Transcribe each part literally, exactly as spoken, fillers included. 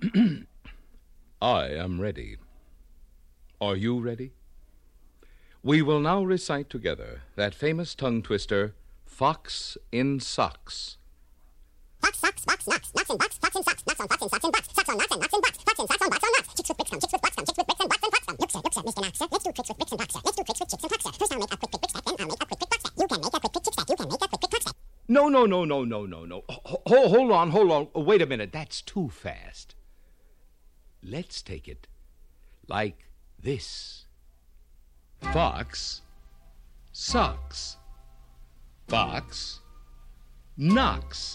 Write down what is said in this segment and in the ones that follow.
I am ready. Are you ready? We will now recite together that famous tongue twister, Fox in Socks. Fox, socks, box, knocks, knocks and box, fox and socks, knocks on fox and socks and box, socks on knocks and knocks and box, fox and socks on box on knocks, chicks with bricks come, chicks with blocks come, chicks with bricks and blocks and box come. Look, sir, look, sir, Mister Knox, sir, let's do tricks with bricks and box, sir. Let's do tricks with chicks and box, sir. First I'll make a quick pick brick stack, then I'll make a quick pick box stack. You can make a quick pick chick stack, you can make a quick pick box stack. No, no, no, no, no, no, no. Ho- hold on, hold on. Wait a minute. That's too fast. Let's take it like this. Fox, socks, box, knocks,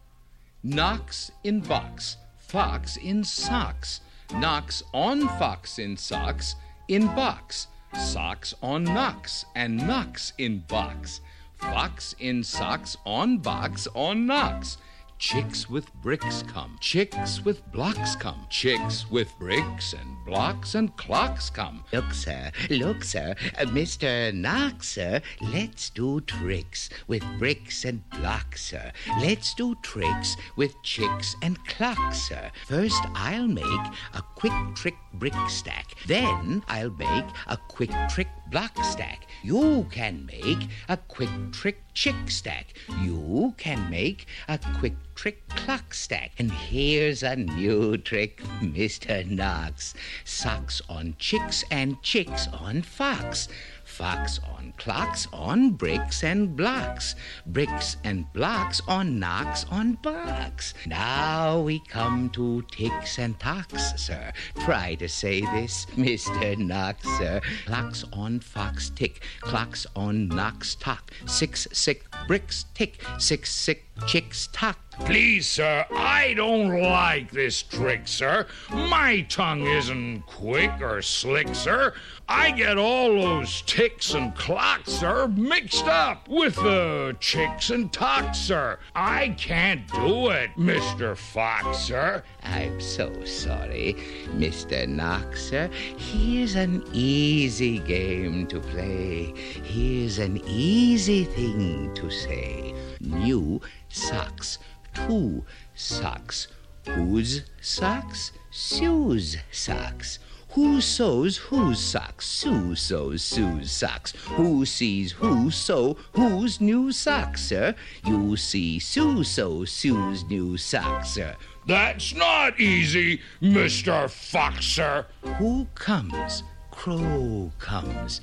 knocks in box, fox in socks, knocks on fox in socks, in box, socks on knocks, and knocks in box, fox in socks on box on knocks. Chicks with bricks come, chicks with blocks come, chicks with bricks and blocks and clocks come. Look, sir, look, sir, uh, Mister Knox, sir, let's do tricks with bricks and blocks, sir. Let's do tricks with chicks and clocks, sir. First, I'll make a quick trick brick stack. Then I'll make a quick trick block stack. You can make a quick trick chick stack. You can make a quick trick clock stack. And here's a new trick, Mister Knox. Socks on chicks and chicks on fox. Fox on clocks on bricks and blocks. Bricks and blocks on knocks on box. Now we come to ticks and tocks, sir. Try to say this, Mister Knox, sir. Clocks on fox tick. Clocks on knocks tock. Six sick bricks tick. Six sick chicks tock. Please, sir, I don't like this trick, sir. My tongue isn't quick or slick, sir. I get all those ticks and clocks, sir, mixed up with the chicks and tocks, sir. I can't do it, Mister Fox, sir. I'm so sorry, Mister Knox, sir. Here's an easy game to play. Here's an easy thing to say. New socks. Two socks. Whose socks? Sue's socks. Who sews whose socks? Sue sews Sue's socks. Who sees who sew whose new socks, sir? You see Sue sew Sue's new socks, sir. That's not easy, Mister Fox, sir. Who comes? Crow comes.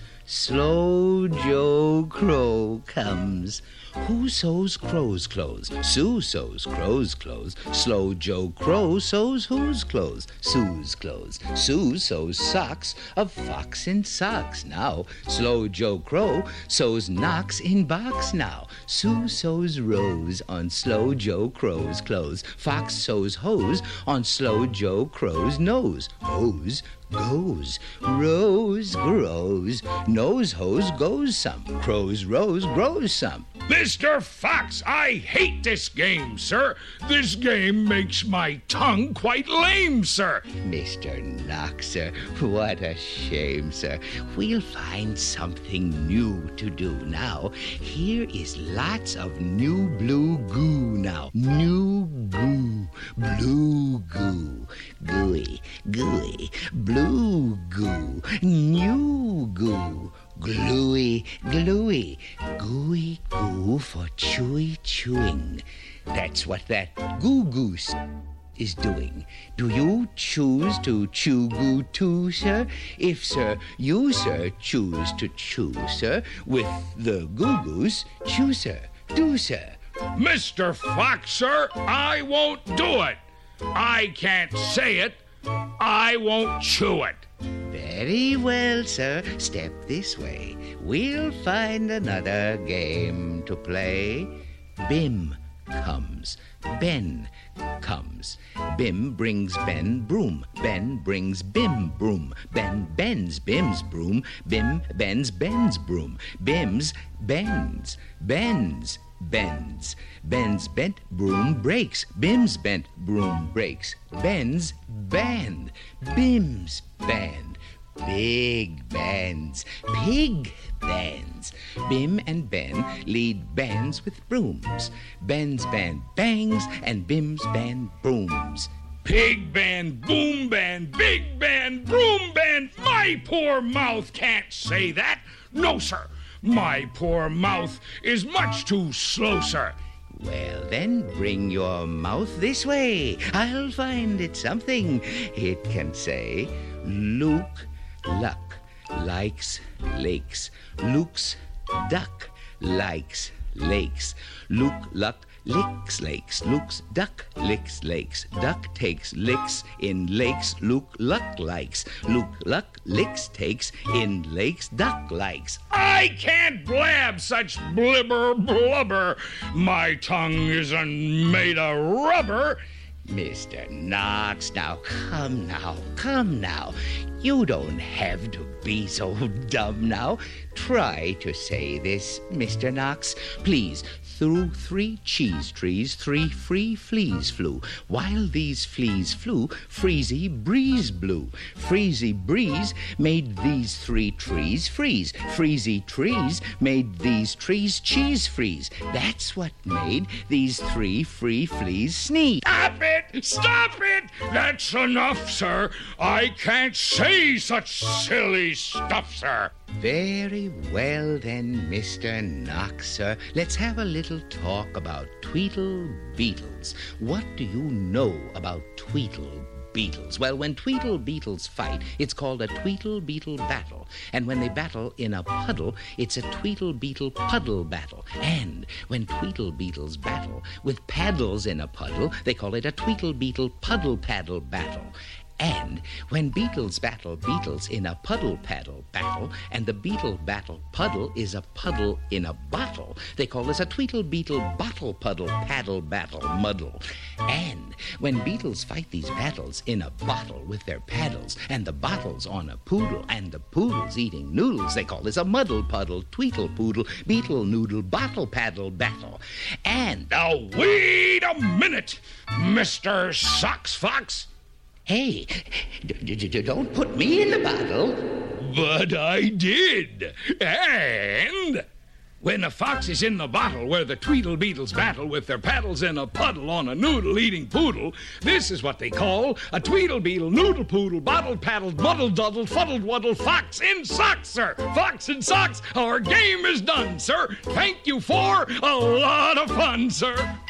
Slow Joe Crow comes. Who sews Crow's clothes? Sue sews Crow's clothes. Slow Joe Crow sews whose clothes? Sue's clothes. Sue sews socks of fox in socks now. Slow Joe Crow sews knocks in box now. Sue sews rose on Slow Joe Crow's clothes. Fox sews hose on Slow Joe Crow's nose. Hose goes, rose grows, nose hose goes some, crow's rose grows some. Mister Fox, I hate this game, sir. This game makes my tongue quite lame, sir. Mister Knox, sir, what a shame, sir. We'll find something new to do now. Here is lots of new blue goo now. New goo, blue goo, gooey, gooey, blue goo, new goo, gluey, gluey, gooey goo for chewy chewing. That's what that goo goose is doing. Do you choose to chew goo too, sir? If, sir, you, sir, choose to chew, sir, with the goo goose, chew, sir, do, sir. Mister Fox, sir, I won't do it. I can't say it. I won't chew it. Very well, sir. Step this way. We'll find another game to play. Bim comes. Ben comes. Bim brings Ben broom. Ben brings Bim broom. Ben bends Bim's broom. Bim bends Ben's broom. Bim's bends. Bends bends. Ben's bent broom breaks. Bim's bent broom breaks. Ben's band. Bim's band. Big bands. Pig bands. Bim and Ben lead bands with brooms. Ben's band bangs and Bim's band booms. Pig band, boom band, big band, broom band. My poor mouth can't say that. No, sir. My poor mouth is much too slow, sir. Well, then bring your mouth this way. I'll find it something. It can say, Luke Luck likes lakes. Luke's duck likes lakes. Luke Luck licks lakes. Luke's duck licks lakes. Duck takes licks in lakes. Luke Luck likes. Luke Luck licks takes in lakes. Duck likes. I can't blab such blibber blubber. My tongue isn't made of rubber. Mister Knox, now come now, come now. You don't have to be so dumb now. Try to say this, Mister Knox. Please, through three cheese trees, three free fleas flew. While these fleas flew, Freezy Breeze blew. Freezy Breeze made these three trees freeze. Freezy Trees made these trees cheese freeze. That's what made these three free fleas sneeze. Stop it! Stop it! That's enough, sir. I can't say such silly stuff, sir. Very well then, Mister Knox, sir. Let's have a little talk about Tweedle Beetles. What do you know about Tweedle Beetles? Well, when Tweedle Beetles fight, it's called a Tweedle Beetle battle. And when they battle in a puddle, it's a Tweedle Beetle puddle battle. And when Tweedle Beetles battle with paddles in a puddle, they call it a Tweedle Beetle puddle paddle battle. And when beetles battle beetles in a puddle paddle battle, and the beetle battle puddle is a puddle in a bottle, they call this a Tweedle Beetle bottle puddle paddle battle muddle. And when beetles fight these battles in a bottle with their paddles, and the bottle's on a poodle, and the poodle's eating noodles, they call this a muddle puddle tweedle poodle beetle noodle bottle paddle battle. And now wait a minute, Mister Socks Fox. Hey, d- d- d- don't put me in the bottle. But I did. And when a fox is in the bottle where the Tweedle Beetles battle with their paddles in a puddle on a noodle-eating poodle, this is what they call a Tweedle Beetle noodle poodle bottle-paddled muddle-duddled fuddled-wuddled fox in socks, sir. Fox in socks, our game is done, sir. Thank you for a lot of fun, sir.